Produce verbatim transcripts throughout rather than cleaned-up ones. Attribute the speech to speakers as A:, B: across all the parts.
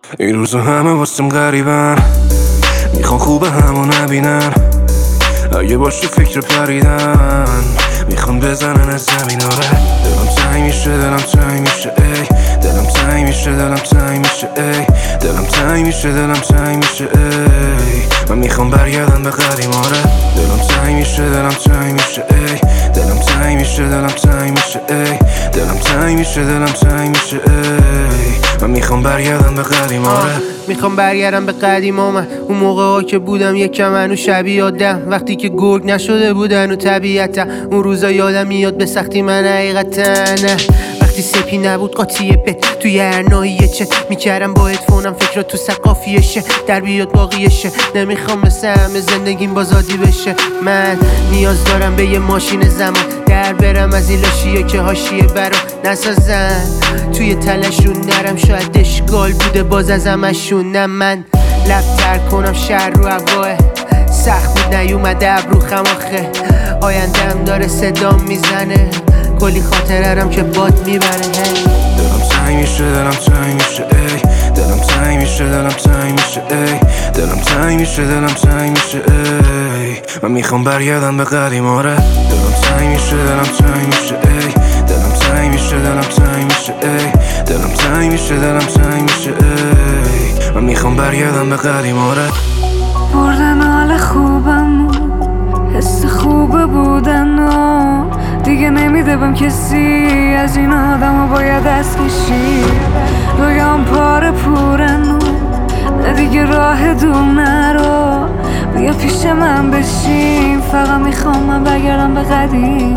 A: این روزا همه واسم غریبن، میخوان خوبه همو نبینن، اگه باش تو فکر پریدن میخوان بزنن از زمین. آره دلم تنگ میشه، دلم تنگ میشه ای، دلم تنگ میشه، دلم تنگ میشه ای، دلم تنگ میشه، دلم تنگ میشه ای. من میخوام برگردم به قدیم. آره دلم تنگ میشه، دلم تنگ میشه ای، دلم تنگ میشه، دلم تنگ میشه ای، دلم تنگ میشه، دلم تنگ میشه ای. من میخوام برگردم به قدیم. آره
B: میخوام برگردم به قدیم. من اون موقع ها که بودم یکم منو شبیه آدم، وقتی که گرگ نشده بودن و طبیعتا. اون روزا یادم میاد به سختی من حقیقتا، وقتی سپی نبود قاطی بت توی هر ناحیه چه میکردم با هدفونم فکرات تو سقافیشه در بیاد باقیشه. نمیخوام مثل همه زندگیم بازادی بشه. من نیاز دارم به یه ماشین زمان در برم از این لاشیه که حاشیه برام نسازن، توی تلشون نرم شاید اشکال بوده باز از همشون. نه من لبتر کنم شهر رو هواه، سخت بود نیومده ابرو خماخه، آیندهم داره صدام میزنه، کلی خاطرم که باد میبره.
A: دلم تنگ میشه، دلم تنگ میشه ای، دلم تنگ میشه، دلم تنگ میشه ای، دلم تنگ میشه، دلم تنگ میشه ای. من میخوام برگردم به قدیم. آره دلم تنگ میشه، دلم تنگ میشه ای، دلم تنگ میشه، دلم تنگ میشه ای، دلم تنگ میشه، دلم تنگ میشه ای. من میخوام برگردم به قدیم. آره
C: بردن حال خوبم، حس خوب بودن و دیگه نمیده بهم کسی، از این آدم ها باید دست کشی. رویام پاره پورن و نه دیگه راه دور نرو، بیا پیش من بشین، فقط میخوام من برگردم به قدیم.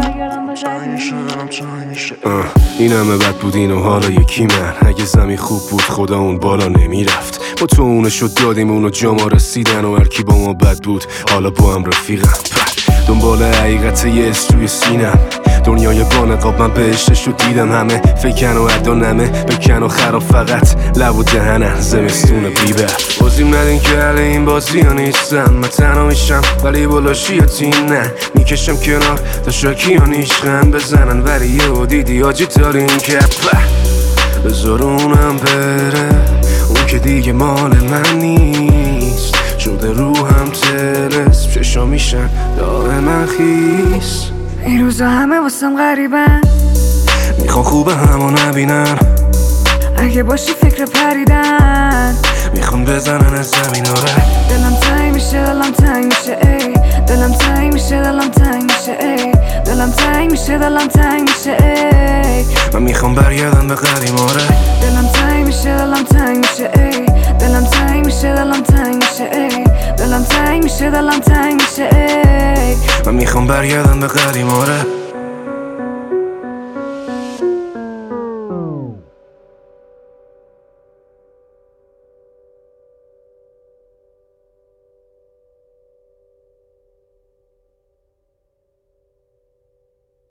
A: این همه بد بود اینو حالا یکی من، اگه زمین خوب بود خدا اون بالا نمیرفت، با تو اونشو دادیم اونو جا ما رسیدن و هرکی با ما بد بود حالا با هم رفیقم. دنبال حقیقت یه اس توی سینم، دنیای بانقاب من بهشتشو دیدم، همه فکن و عدا نمه بکن و خراب فقط لب و دهنن زمستون بیبه. بازیم ندین که حل این بازی ها نیستم، من تنها میشم ولی بلاشی ها تیم نه، میکشم کنار تا شاکی ها نیشن بزنن ولی یه و دیدی آجی تارین که بذار اونم بره، اون که دیگه مال من نیست، شده روحم تلس چشا میشن داغ من خیس.
C: این روزا همه واسم غریبن،
A: میخوان خوبه همو نبینن،
C: اگه باشی فکر پریدن
A: میخوان بزنن از زمین. آره
C: دلم تنگ میشه، دلم تنگ میشه ای، دلم تنگ میشه، دلم تنگ میشه ای، دلم تنگ میشه، دلم تنگ میشه ای.
A: من میخوام برگردم به قدیم. آره
C: دلم تنگ میشه، دلم تنگ میشه ای، دلم تنگ میشه، دلم تنگ میشه ای، دلم تنگ میشه، دلم تنگ میشه ای.
A: من میخوام برگردم به قدیم. آره